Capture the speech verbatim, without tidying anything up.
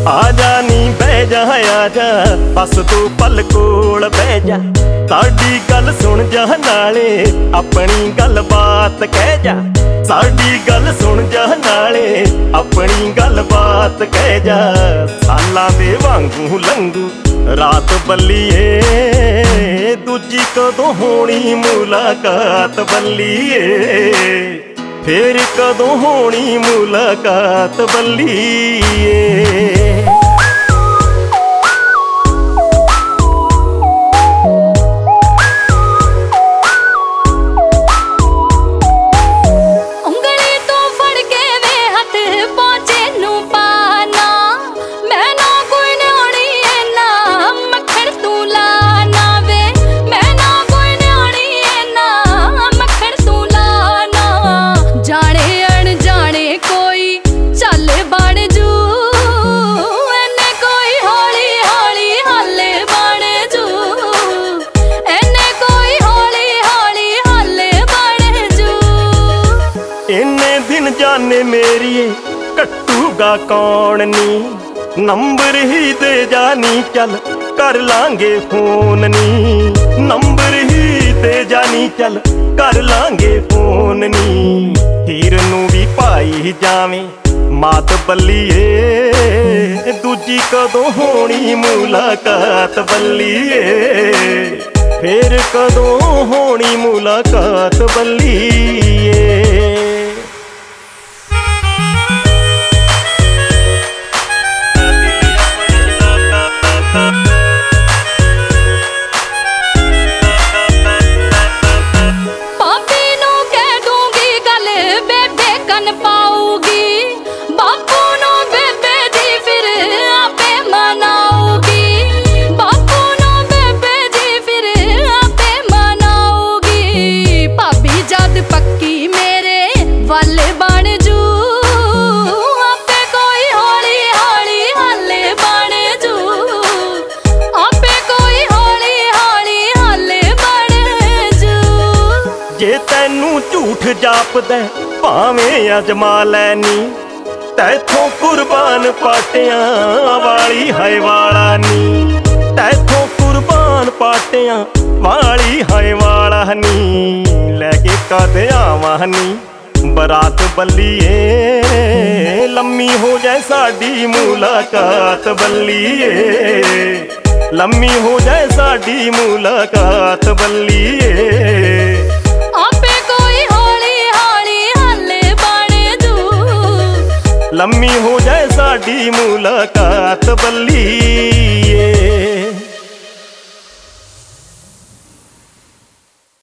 आजा नी बह जा आजा बस तू पल कोल बह जा, साडी गल सुन जा नाले अपनी गल बात कह जा, साडी गल सुन जा नाले अपनी गल बात कह जा। सालां दे वांगू लंघू रात बल्लीए, दूजी कदों होनी मुलाकात बल्लीए, फिर कदों होनी मुलाकात बल्लीए। जाने मेरिए कट्टूगा कौन नी, नंबर ही दे जानी चल कर लांगे फोन नी, नंबर ही दे जानी चल कर लांगे फोन नी। हीर नू भी पाई जावे मात बल्लीए, दूजी कदों होनी मुलाकात बल्लीए, फिर कदों होनी मुलाकात बल्लीए। जे तैनू झूठ जापदा भावें अजमा लैनी, तैथों कुर्बान पाटियां वाली हाय वाला नी, तैथों कुर्बान पाटियां वाली हाय वाला नी। लैके कदे आवां नी बरात बल्लीए, लम्मी हो जाए साडी मुलाकात बल्लीए, लम्मी हो जाए साडी मुलाकात बल्लीए। लम्मी हो जाए साडी मुलाकात बल्ली।